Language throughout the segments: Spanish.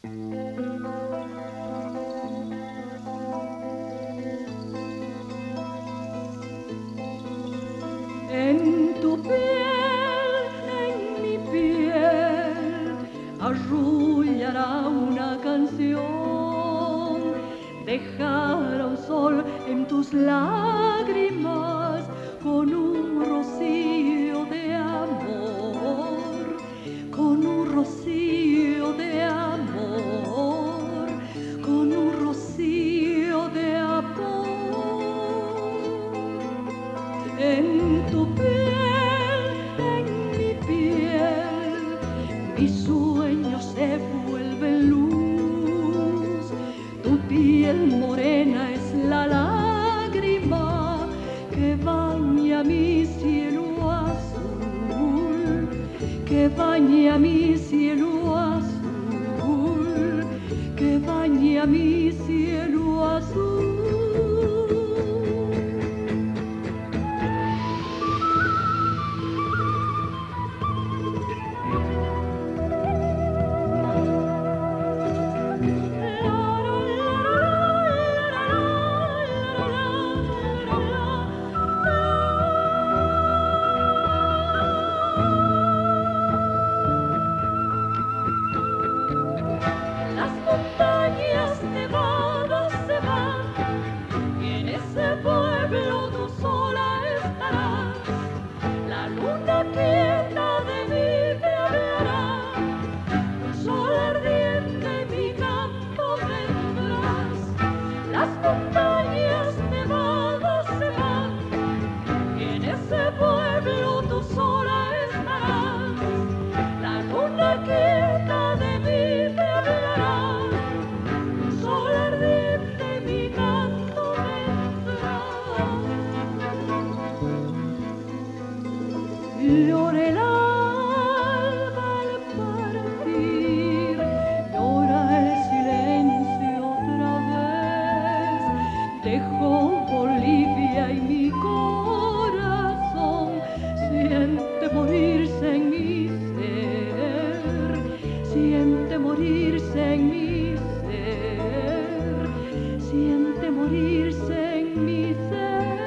En tu piel, en mi piel, arrullará una canción, dejará un sol en tus lágrimas con un rocío de amor, con un rocío de amor, con un rocío de amor. En tu piel, en mi piel, mis sueños se vuelven luz. Tu piel morena es la lágrima que baña mi cielo azul, que baña mi cielo azul, que baña mi cielo azul. Las montañas nevadas se van y en ese pueblo tú sola estarás. La luna quieta de mí te hablará, un sol ardiente mi campo vendrás. Las montañas nevadas se van y en ese pueblo tú sola estarás. La luna quieta de mí te hablará, un sol ardiente mi canto vendrá. Llora el alba al partir, llora el silencio otra vez. Dejó Bolivia y mi corazón siente morirse en mi ser, siente morirse en mi ser, siente morirse en mi ser.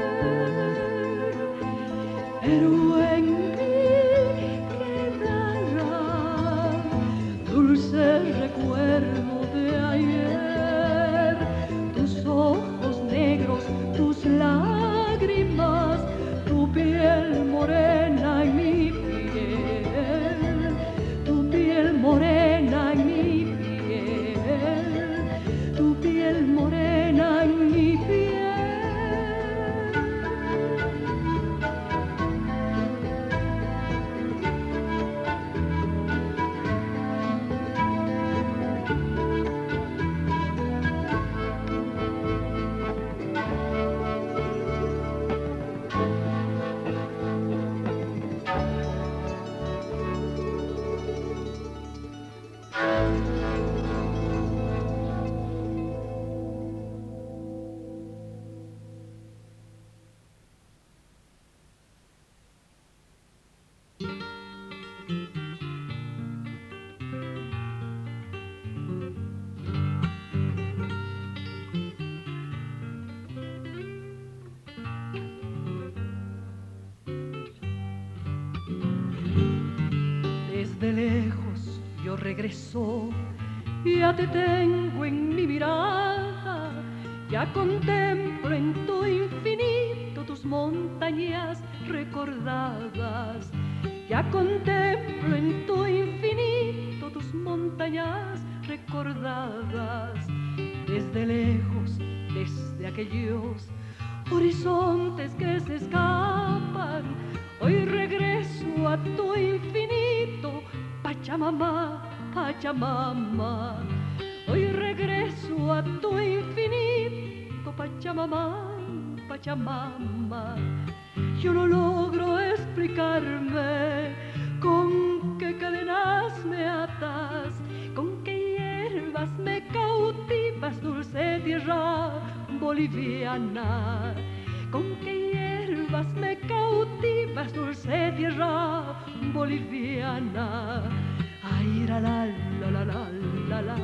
Pero en mí quedará dulce recuerdo de ayer, tus ojos negros, tus lágrimas, tu piel morena en mi piel, tu piel morena en mi piel, tu piel morena en mi piel. Desde lejos yo regreso, ya te tengo en mi mirada, ya contemplo en tu infinito tus montañas recordadas, ya contemplo en tu infinito tus montañas recordadas. Desde lejos, desde aquellos horizontes que se escapan, hoy regreso a tu infinito, Pachamama, Pachamama. Hoy regreso a tu infinito, Pachamama, Pachamama. Yo no logro explicarme con qué cadenas me atas, con qué hierbas me cautivas, dulce tierra boliviana. Con qué hierbas me cautivas, dulce tierra boliviana. Ay, la la la la la la la.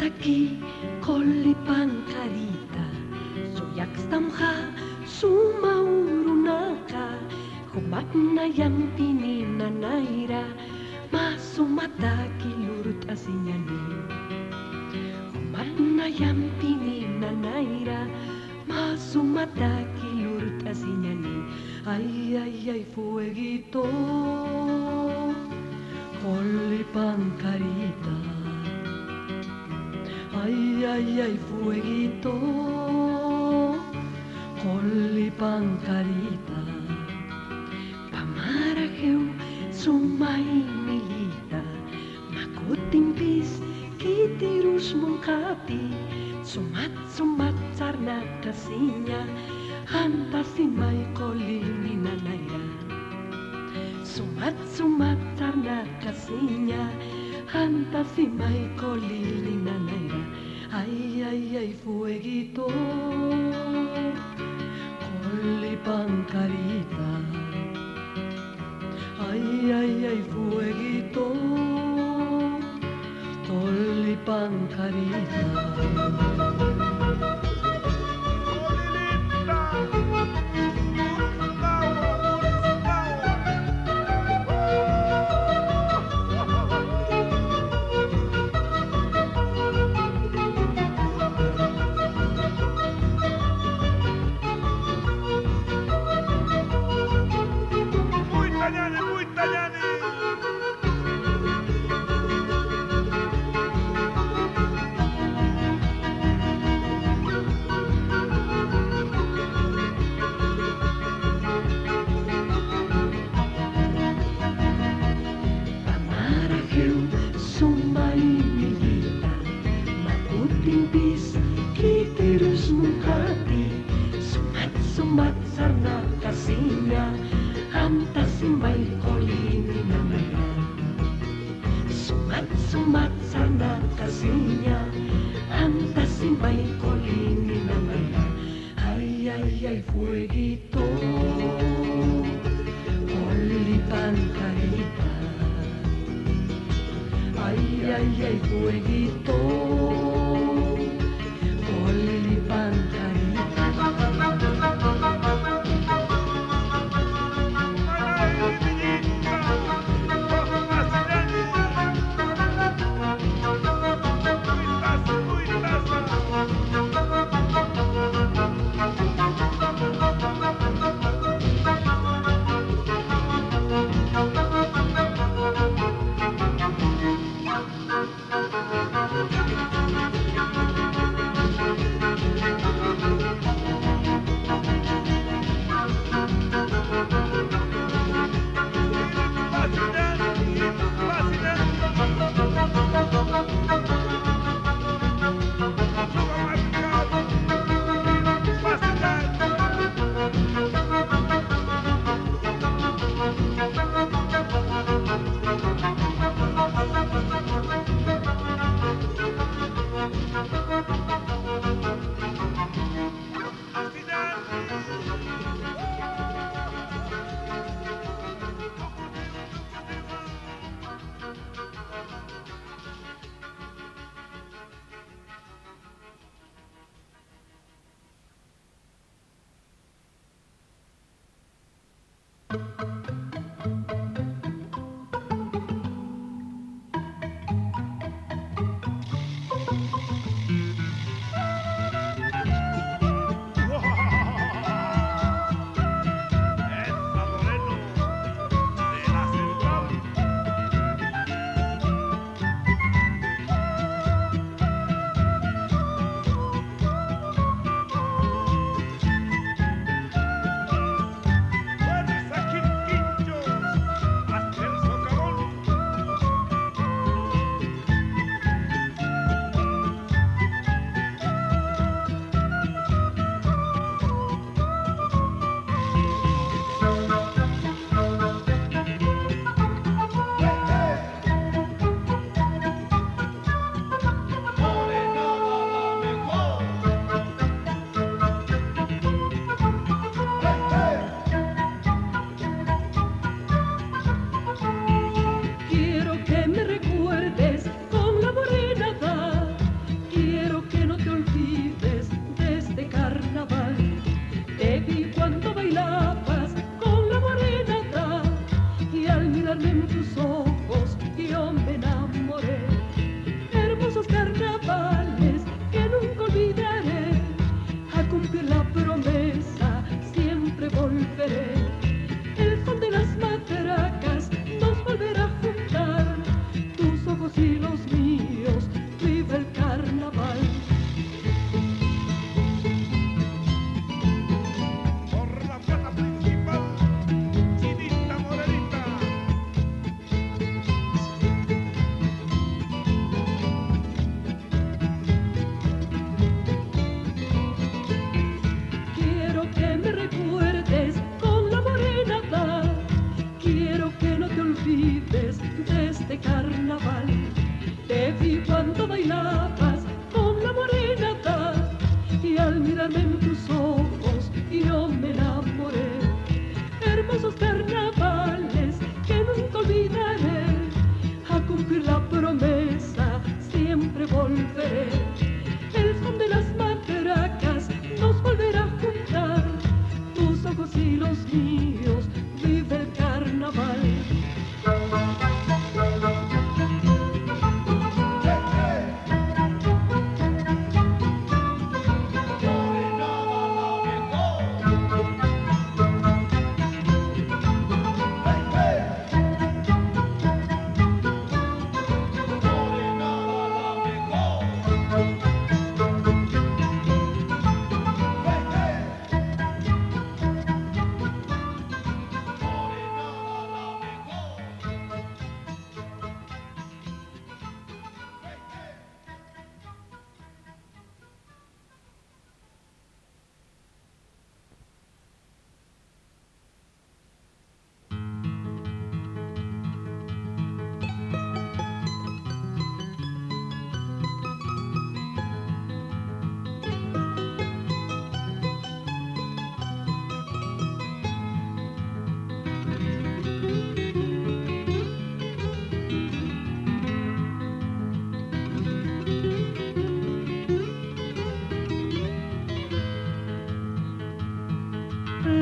aquí kolipang karita Suyak stamha sumaurunaka Humak na yan pininanaira Masumata kilurut asinyani Humak na yan pininanaira Masumata kilurut asinyani Ay, ay, ay, fueguito kolipang karita Ay, ay, ay, fueguito, kolipang karita Pamaraheu, sumay milita Makutimpis, kitirus mong kapi Sumat sarna kasinya Hanta si may kolini nanaya Sumat sarna kasinya Hanta si may kolini nanaya Ay, ay, ay, fueguito kolipang karita Ay, ay, ay, fueguito kolipang karita Sumat sarna kasinya Hanta si may kolini namaya Sumat sarna kasinya Hanta si may kolini namaya Ay, ay, ay, fueguito kolipang karita Ay, ay, ay, fueguito kolipang karita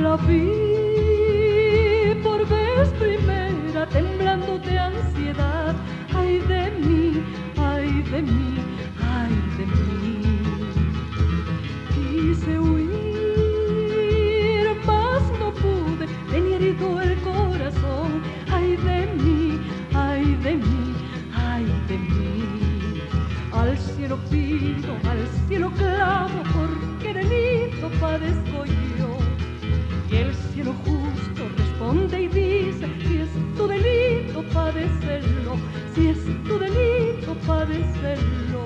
la vi por vez primera temblando de ansiedad. Ay de mí, ay de mí, ay de mí. Quise huir, mas no pude, tenía herido el corazón. Ay de mí, ay de mí, ay de mí. Al cielo pido, al cielo clamo, porque delito padezco yo. Y el cielo justo responde y dice, si es tu delito, padécelo, si es tu delito, padécelo.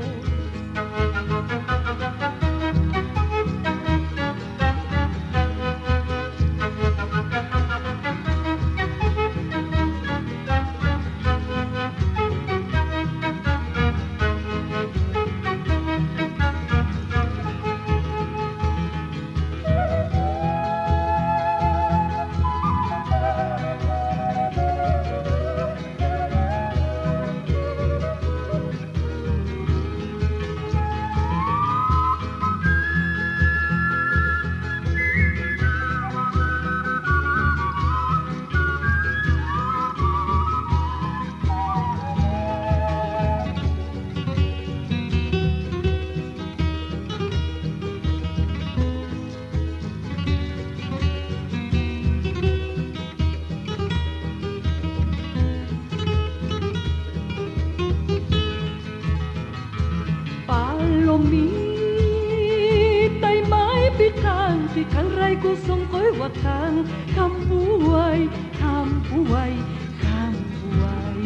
Palomita y mai picanti, can raiku son koiwatan, campuay, campuay, campuay.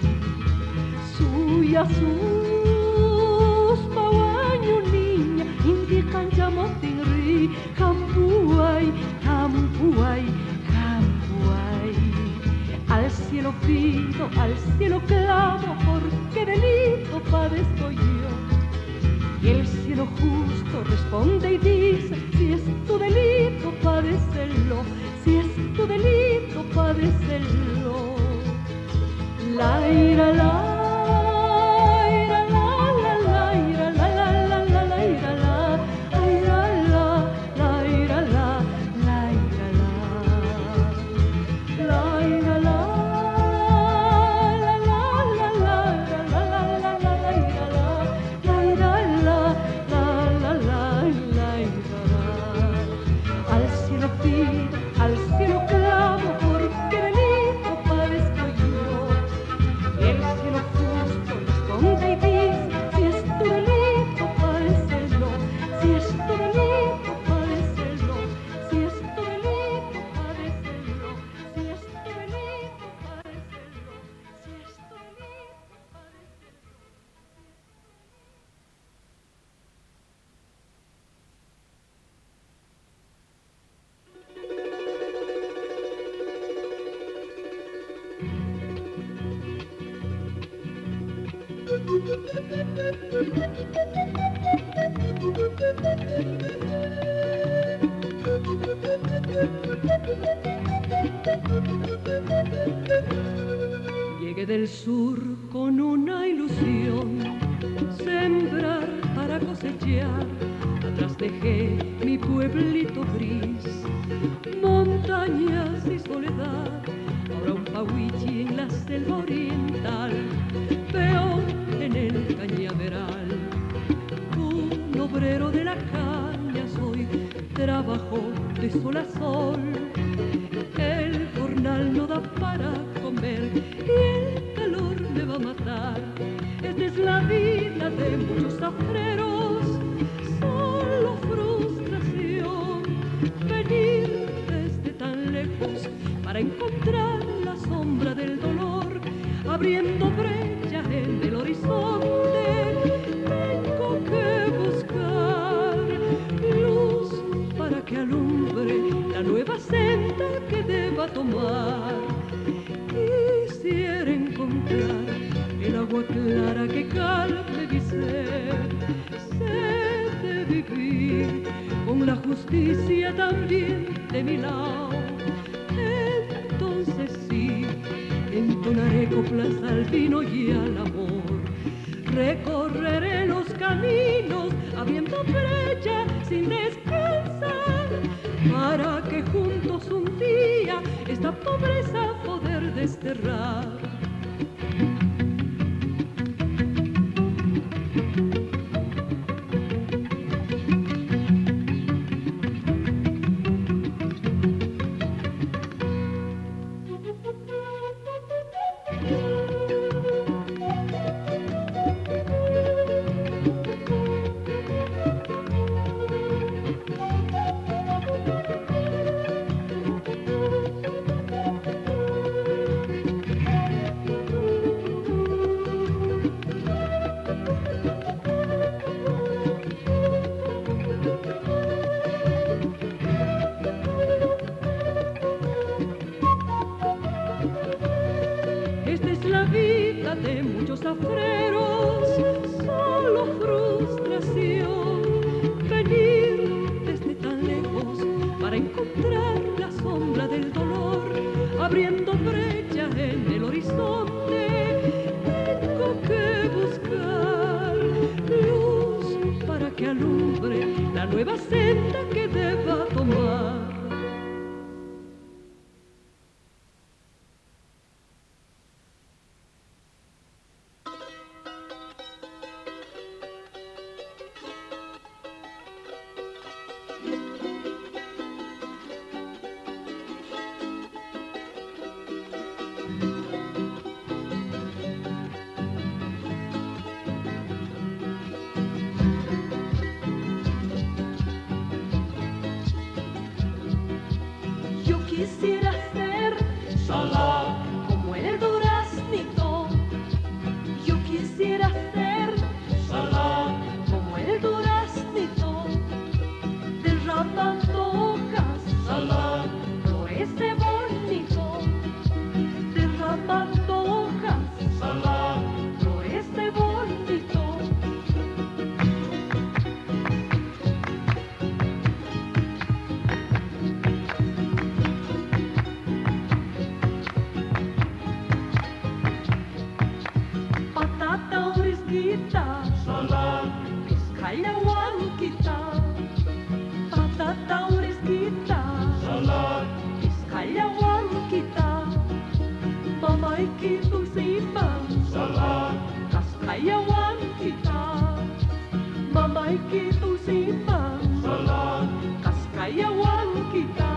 Suya sus pawaño niña, indican llamotin ri, campuay, campuay, campuay. Al cielo pido, al cielo clamo, porque delito padezco yo. Y el cielo justo responde y dice, si es tu delito, padécelo, si es tu delito, padécelo. La ira, la ira, la la la ira, la la la la la ira, la ira, la la ira, la la ira, la ira, la al cielo clamo, porque delito padezco yo. Y el cielo justo responde y dice, si es tu delito, padécelo, si es tu delito, padécelo, si es tu delito, padécelo, si es tu delito, padécelo, si es tu delito, padécelo. Llegué del sur con una ilusión, sembrar para cosechar. Atrás dejé mi pueblito gris, montañas y soledad. Ahora un pahuichi en la selva oriental, peón en el cañaveral. Un obrero de la caña soy, trabajo de sol a sol. El jornal no da para comer y el calor me va a matar. Esta es la vida de muchos zafreros, solo frustración. Venir desde tan lejos para encontrar la sombra del dolor, abriendo brecha en el horizonte. Tengo que buscar luz para que alumbre la nueva senda que deba tomar. Quisiera encontrar el agua clara que calme mi sed, sed de vivir con la justicia también de mi lado. Entonces sí, entonaré coplas al vino y al amor. Recorreré los caminos abriendo brecha sin descansar, para que juntos día esta pobreza poder desterrar. De muchos afreros, solo frustración, venir desde tan lejos para encontrar la sombra del dolor, abriendo brecha en el horizonte. Tengo que buscar luz para que alumbre la nueva senda que deba tomar. Quisiera ser sola como el duraznito. Yo quisiera ser sola como el duraznito, derramando hojas, sola, flores de bonito, derramando hojas, sola, flores de bonito. Salam, Vizcaya Huanquita, patata urisquita. Salam, Vizcaya Huanquita, mamaiki dulciman. Salam, Cascaya Huanquita, mamaiki dulciman. Salam, Cascaya Huanquita.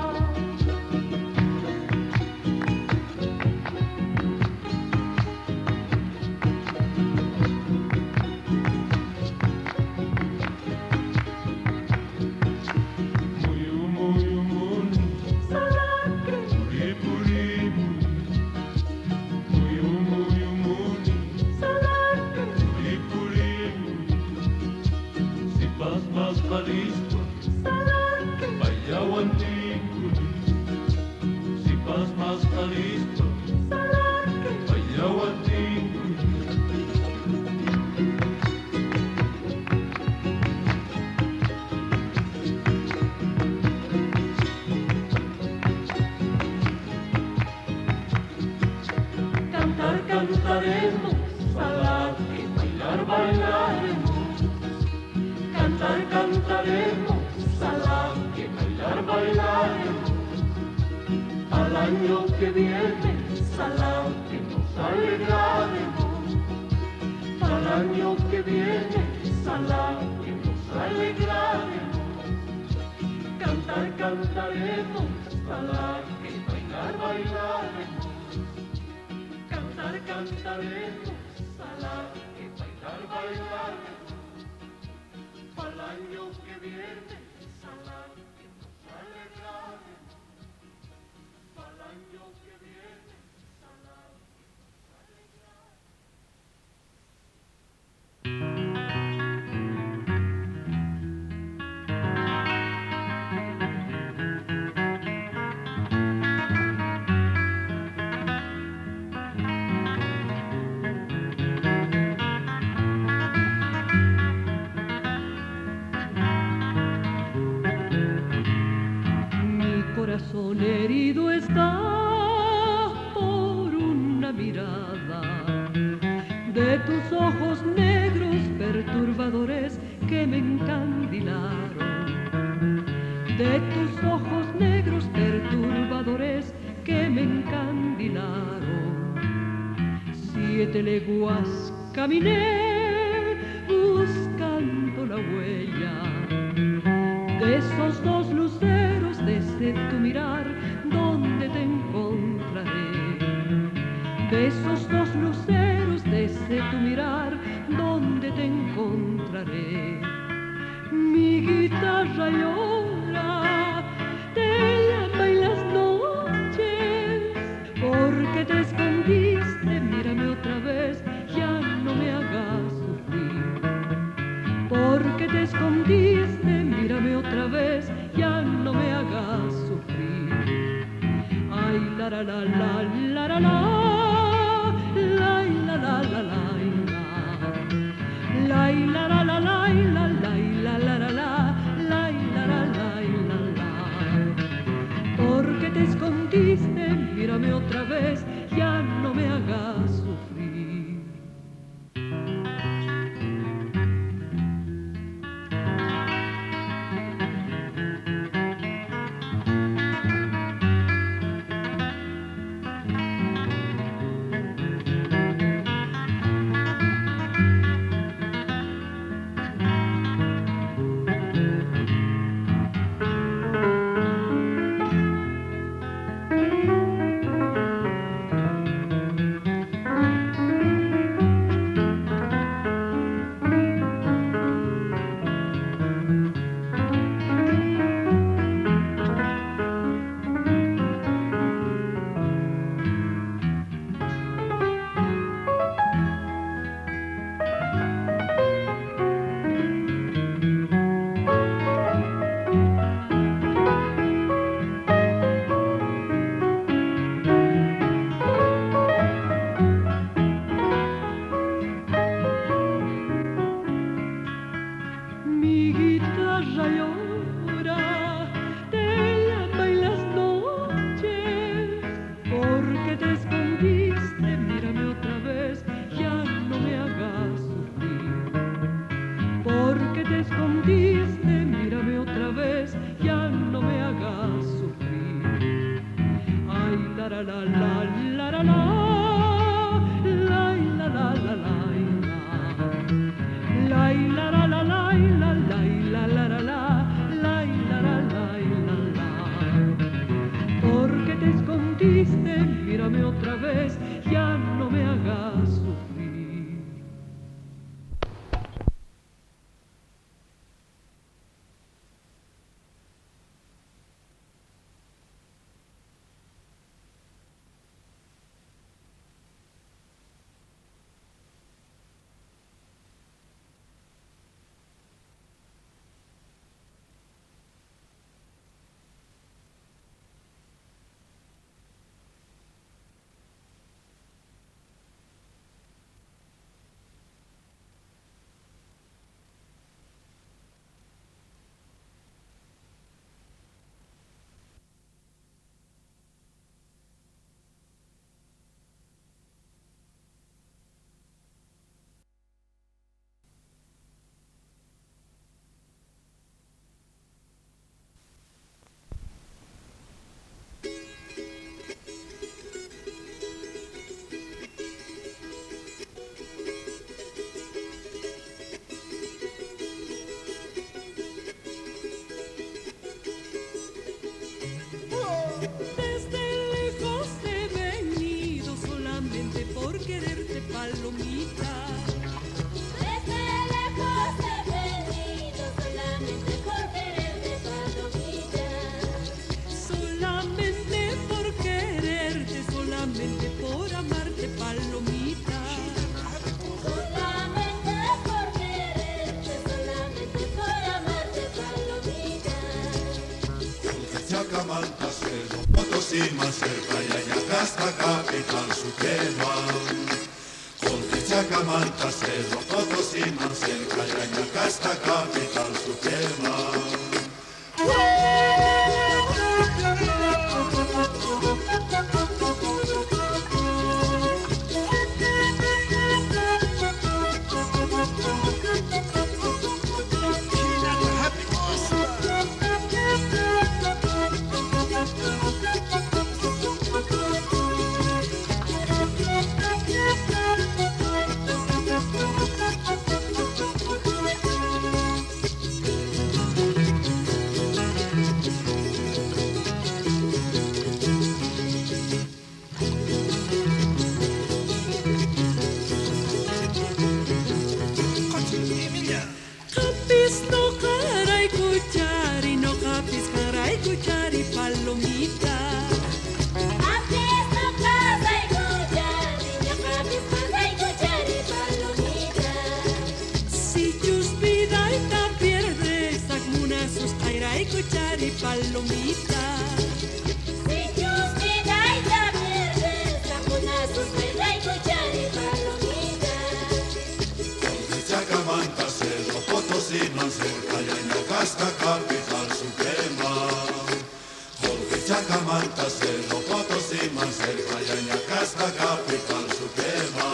Cantaremos, salar y bailar, bailaremos. Cantar, cantaremos, salar y bailar, bailaremos. Al año que viene, salar que nos alegraremos. Al año que viene, salar que nos alegraremos. Cantar, cantaremos, salar y bailar, bailaremos. Cantar, cantaremos, salar y bailar, bailaremos. Al año que viene, salar que nos alegraremos. Al año que viene, salar que nos corazón herido está por una mirada de tus ojos negros perturbadores que me encandilaron, de tus ojos negros perturbadores 7 leguas caminé buscando la huella de esos 2 luceros, desde tu mirar donde te encontraré. De esos 2 luceros, desde tu mirar donde te encontraré. Mi guitarra llora, te llama en las noches, porque te escondiste, mírame otra vez, ya no me hagas sufrir. Porque te escondiste, mírame otra vez, ya no me hagas sufrir. Ay, la la la la la la la, la la la la la la, la la la la la la, la la la la la, la la la la. Porque te escondiste, mírame otra vez, ya no me hagas sufrir. Porque te escondiste, mírame otra vez, ya no me hagas sufrir. Esta capital suprema, con Chacamalta, Cerro, Potosí, Mansell, Callañaca, esta capital suprema. y cuchara y palomita. Si Dios me da y la pierde, taponazos me da y cuchara y palomita. Donde Chacamanta, Cerro Potosí, Mancerca, Yañacasta, capital suprema. Jorge Chacamanta, Cerro Potosí, Mancerca, Yañacasta, capital suprema.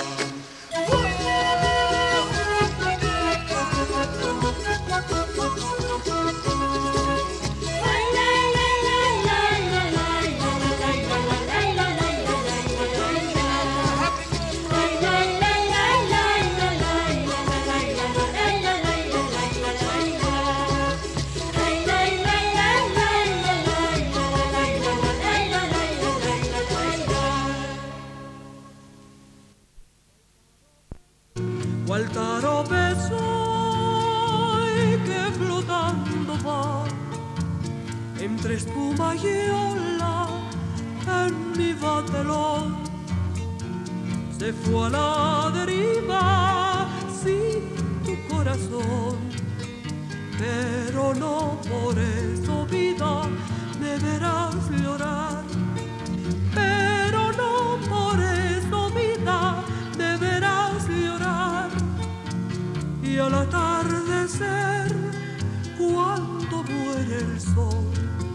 Gualtarope soy que flotando va entre espuma y ola en mi batelón. Se fue a la deriva sin tu corazón, pero no por eso, vida, me verás llorar. Pero no por eso, vida, me verás llorar. Y al atardecer, cuando muere el sol,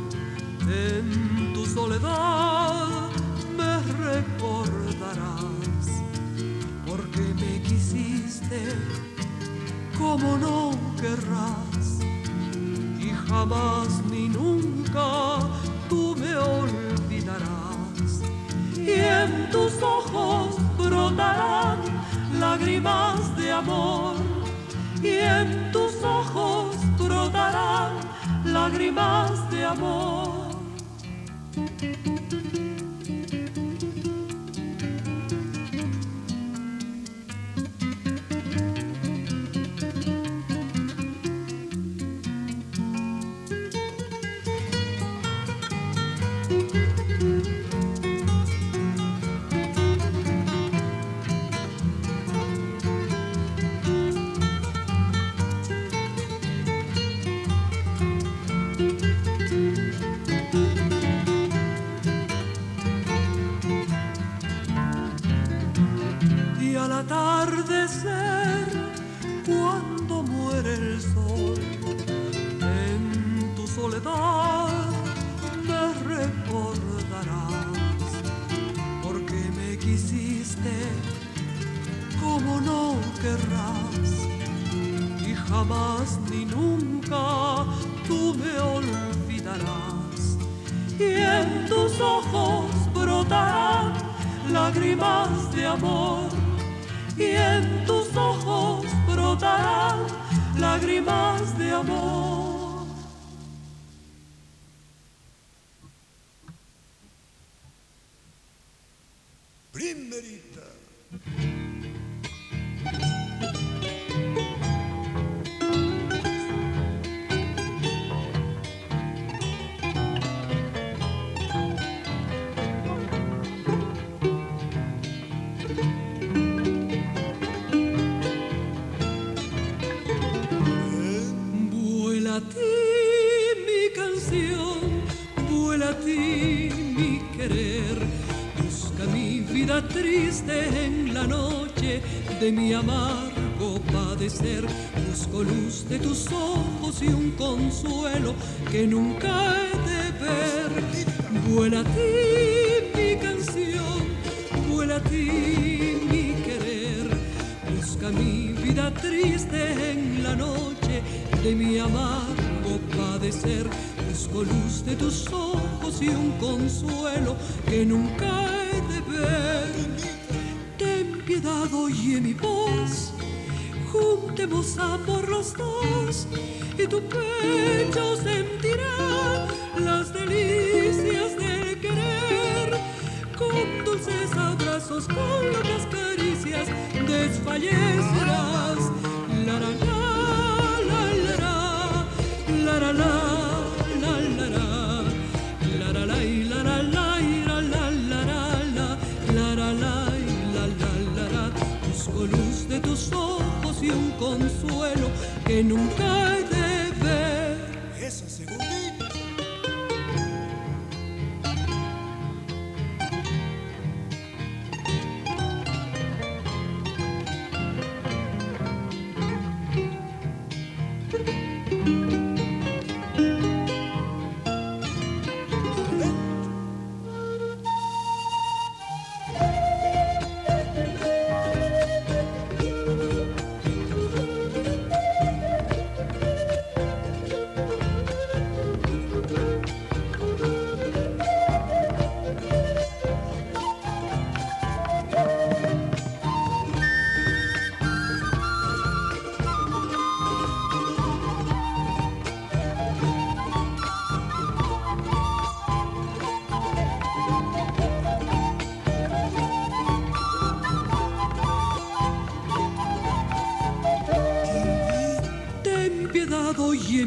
en tu soledad me recordarás, porque me quisiste como no querrás, y jamás ni nunca tú me olvidarás. Y en tus ojos brotarán lágrimas de amor, y en tus ojos brotarán lágrimas de amor. Atardecer, cuando muere el sol, en tu soledad me recordarás, porque me quisiste como no querrás, y jamás ni nunca tú me olvidarás. Y en tus ojos brotarán lágrimas de amor, y en tus ojos brotarán lágrimas de amor. Primerita. Vuela a ti mi canción, vuela a ti mi querer, busca mi vida triste en la noche de mi amargo padecer. Busco luz de tus ojos y un consuelo que nunca he de ver. Vuela a ti mi canción, vuela a ti mi querer, busca mi vida triste en la noche de mi amargo padecer. Busco luz de tus ojos y un consuelo que nunca he de ver. Ten piedad, oye mi voz, juntemos amor los dos, y tu pecho sentirá las delicias del querer. Con dulces abrazos, con locas caricias, desfallecerás. La la la la la la la la la la la la la la la la la. Busco luz de tus ojos y un consuelo que nunca he de ver. Esa segunda.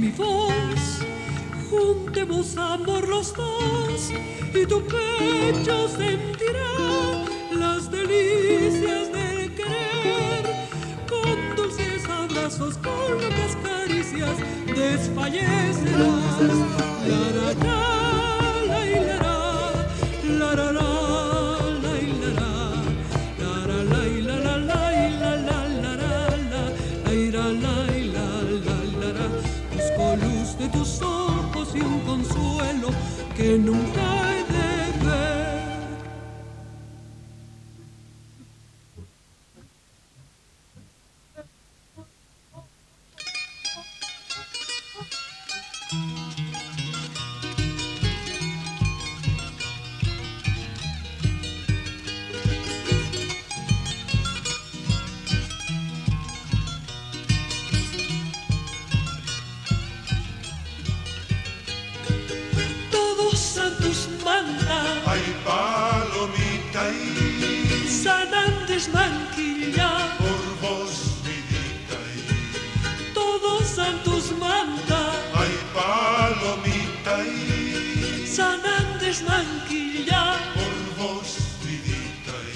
mi voz, juntemos amor los dos y tu pecho sentirá las delicias del querer. Con dulces abrazos, con locas caricias, desfallecerás. La la la, la la la, la la la, la la la, la la la, la la la, la la la. Busco luz de tus ojos y un consuelo que nunca he de ver. Todos santos manda, Ay, palomita, y San Andrés Manquilla. por vos, vidita, y Todos santos manda, ay, palomita, y San Andrés Manquilla. por vos, vidita, y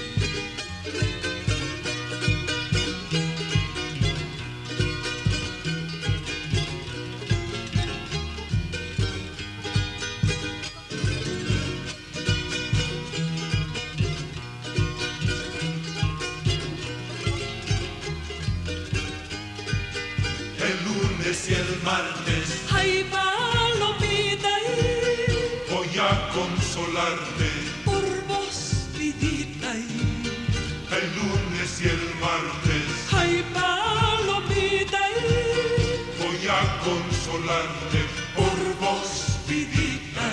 el lunes y el martes Ay, palomita, y voy a consolarte. por vos, vidita, y El lunes y el martes ay, palomita, y voy a consolarte por vos, vidita.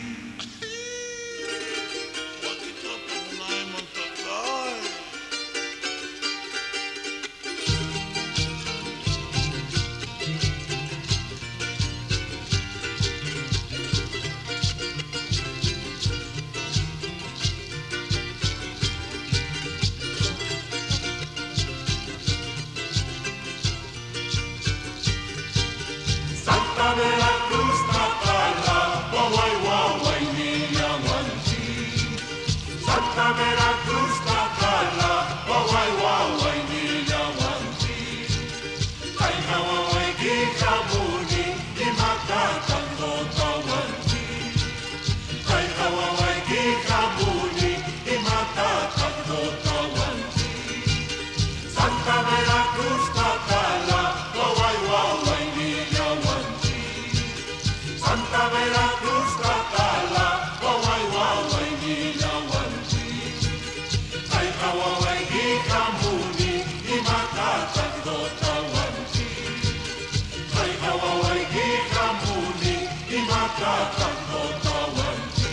Santa Veracruz, Tapala, guay, guay, niña, guanchi. Santa Veracruz, Tapala, guay, guay, niña, guanchi. Ay, guay, kijamuni, y matata, tota, guanchi. Ay, guay, kijamuni, y matata, tota, guanchi. Santa Veracruz, Tapala, guay, guay, niña, guanchi. Santa Veracruz, Tapala, guay, guay, niña, guanchi. Ay, guay, kijamuni, y matata, tota, guanchi. Ay, guay, kijamuni, y matata, tota, guanchi.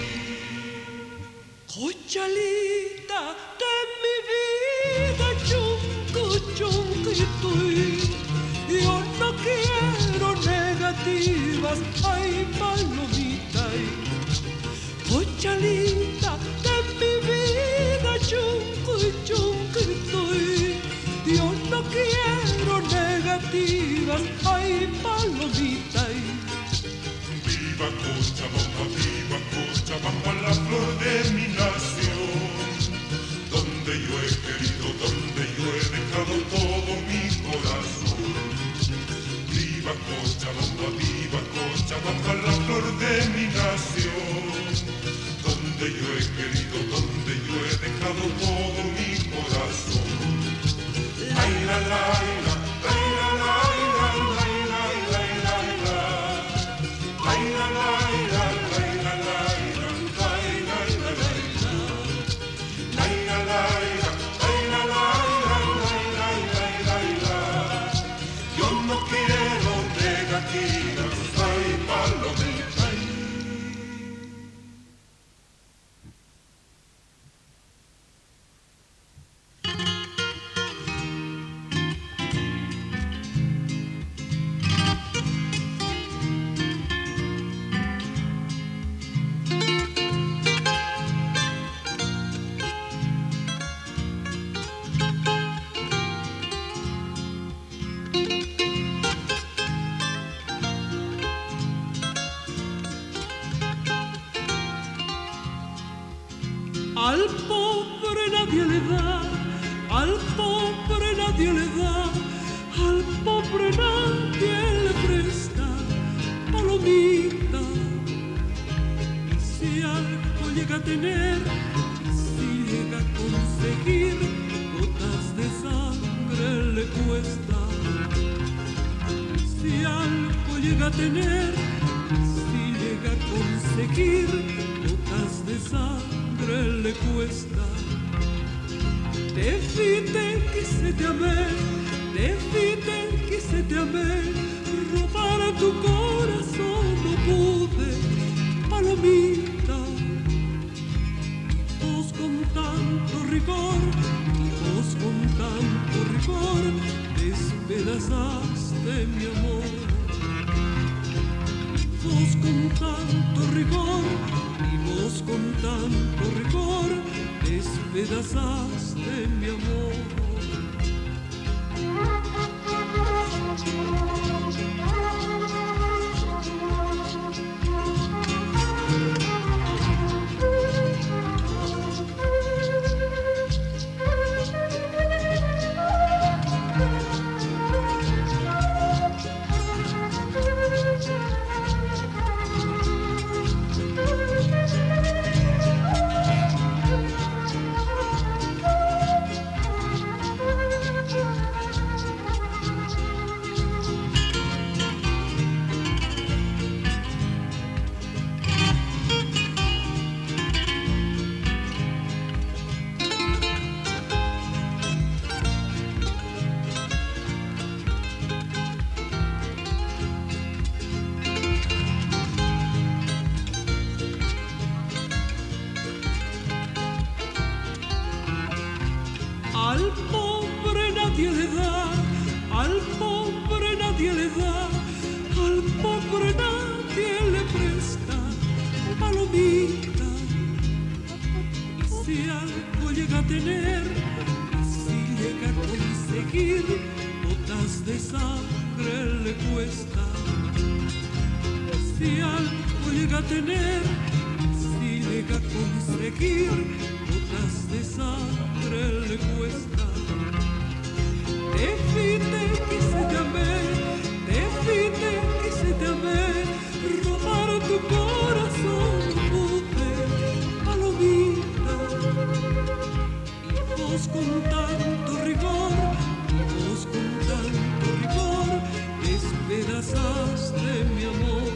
Cochalita de mi vida, chunco, chunco, y tú. Yo no quiero negativas, ay, palomita, y cochalita de mi vida, chunco, chunco, y tú. Yo no quiero negativas, ay, palomita, y Viva Cochabamba, la flor de mi nación, donde yo he querido, donde yo he dejado todo mi corazón. Viva Cochabamba, la flor de mi nación, donde yo he querido, donde yo he dejado todo mi corazón. Ay, la, la, la, la, la, la, la, la, la, la, la. Ay, la, la, la, la. Al pobre nadie le da, al pobre nadie le da, al pobre nadie le presta palomita. Y si algo llega a tener, si llega a conseguir, gotas de sangre le cuesta. Si algo llega a tener, si llega a conseguir, gotas de sangre le cuesta. Decirte que se te amé, decirte que se te amé, robar a tu corazón no pude, palomita. Vos con tanto rigor, vos con tanto rigor, despedazaste mi amor. Vos con tanto rigor y vos con tanto rigor, despedazaste mi amor. Al pobre nadie le da, al pobre nadie le da, al pobre nadie le presta palomita. Y si algo llega a tener, si llega a conseguir, gotas de sangre le cuesta. Si algo llega a tener, si llega a conseguir, gotas de sangre le cuesta. Decirte que se te amé, decirte que se te amé, robar tu corazón no pude, palomita. Y vos con tanto rigor, y vos con tanto rigor, despedazaste mi amor.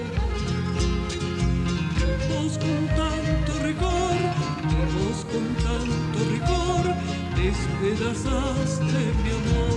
Vos con tanto rigor, y vos con tanto rigor, despedazaste mi amor.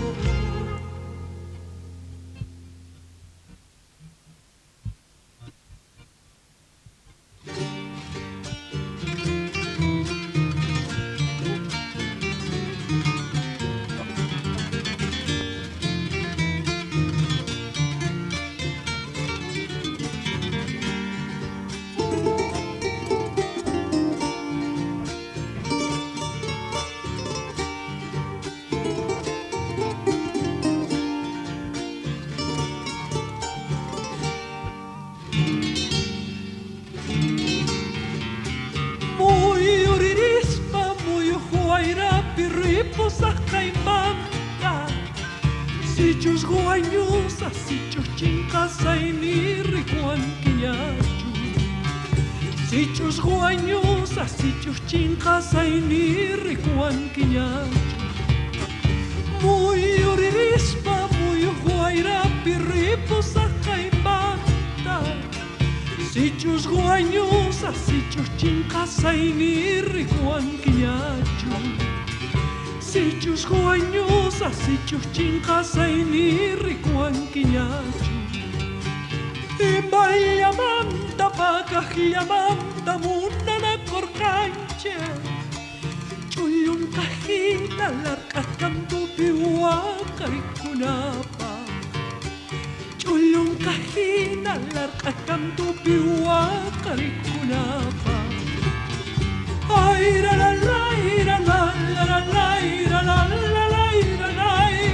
Sichos guañosas, sichos chincas, ainirri cuanquiñachu. Sichos guañosas, sichos chincas, ainirri cuanquiñachu. Muy uririspa, muy guairapi, riposa, caimanta. Sichos guañosas, sichos chincas, ainirri cuanquiñachu. Sichos guañosas, sichos chincas, ainirri cuanquiñachu. Y mayamanta, pacajillamanta, munana corcanche. Chuyun cajita, larcascanto pihuacaricunapa. Chuyun cajita, larcascanto pihuacaricunapa. Ay, la la la la la la la la la la la la.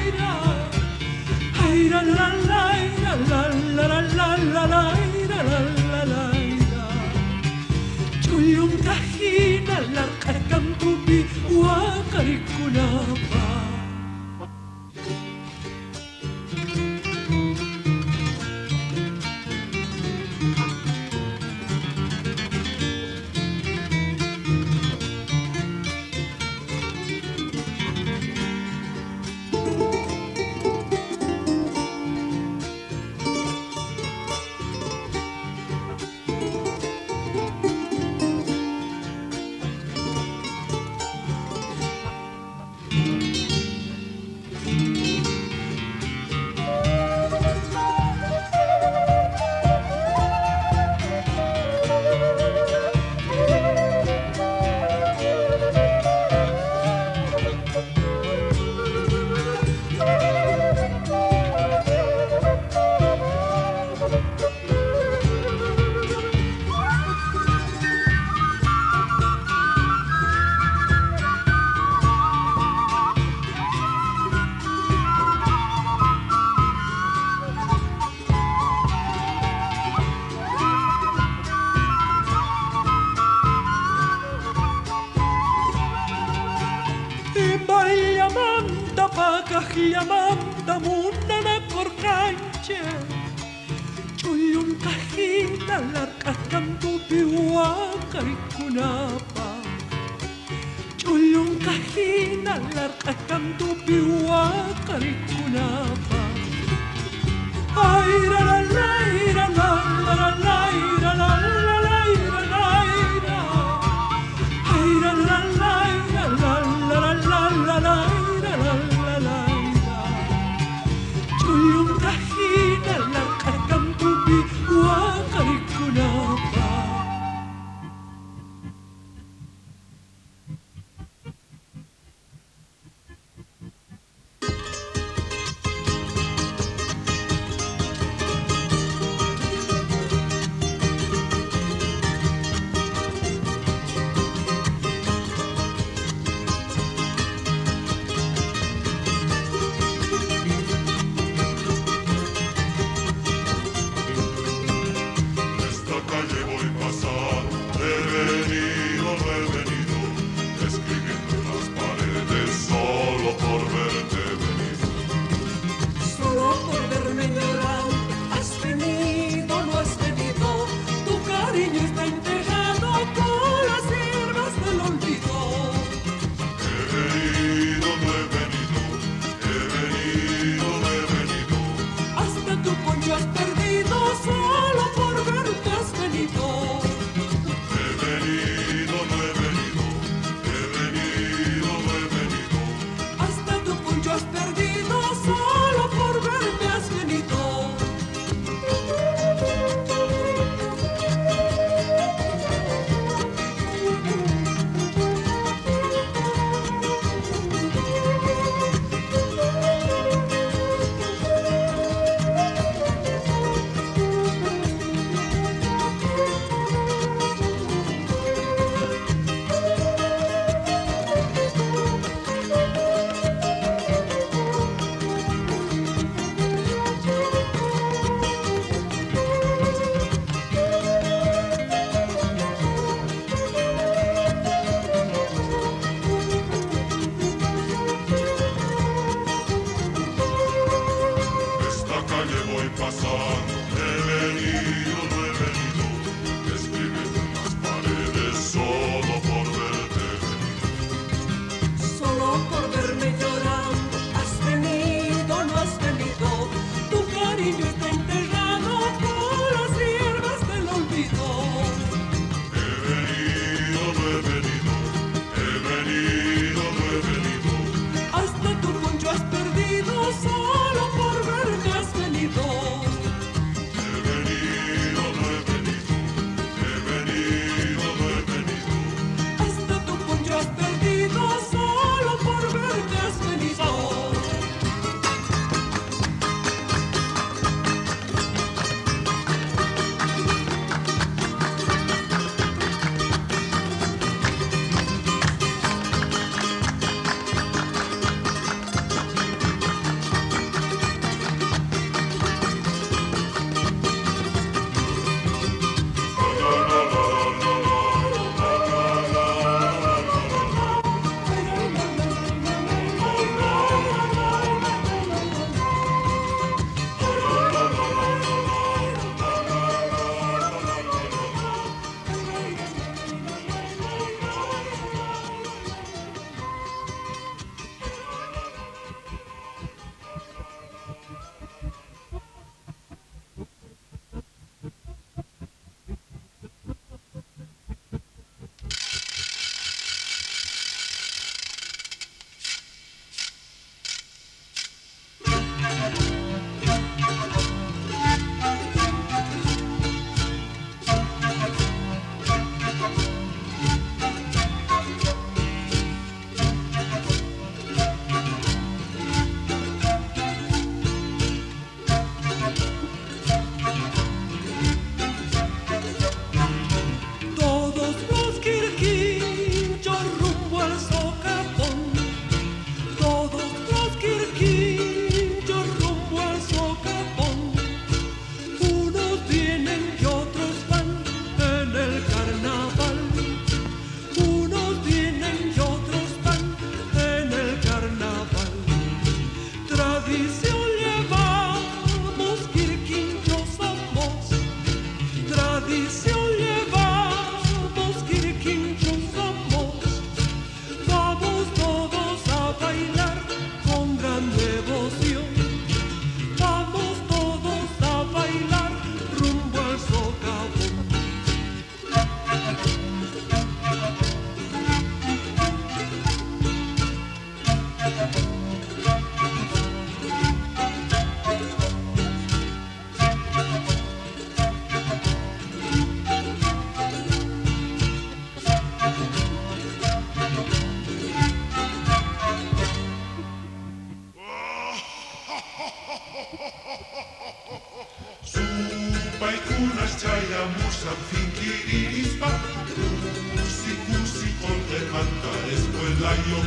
Ay, la la la la la la la la la la la. Chuyun cajina, larqakamtupi waqarikunapa. Yamanta munana korkanche Chuyun kahina larqakamtupi waqarikunapa Chuyun kahina larqakamtupi waqarikunapa Ay la la la la la la la la la la la Ay la la la la la la la la chayamusan finkirispa, kusi kusi kolde manta escuela yo.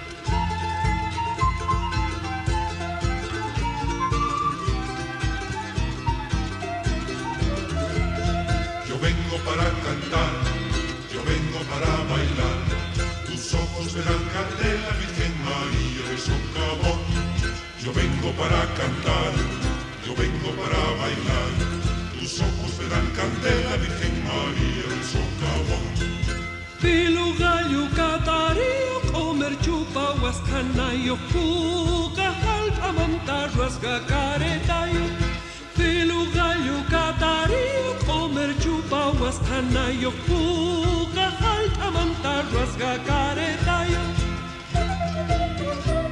Yo vengo para cantar, yo vengo para bailar, tus ojos verán candela, Virgen María de Socavón. Yo vengo para cantar, yo vengo para bailar, tus ojos verán candela, Virgen María del Socavón. Pilu gallo catario, comer chupa huascanayo, puca alta montar rasga caretayo. Pilu gallo catario, comer chupa huascanayo, puca alta montar rasga caretayo.